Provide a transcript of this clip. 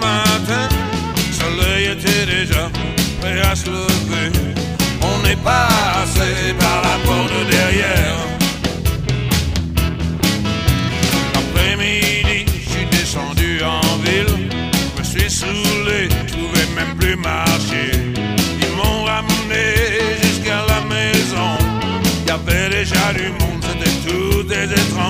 matin, le soleil était déjà prêt à se lever. On est passé par la porte de derrière. L'après-midi, je suis descendu en ville. Je me suis saoulé, je pouvais même plus marcher. Ils m'ont ramené jusqu'à la maison. Il y avait déjà du monde, c'était tous des étrangers.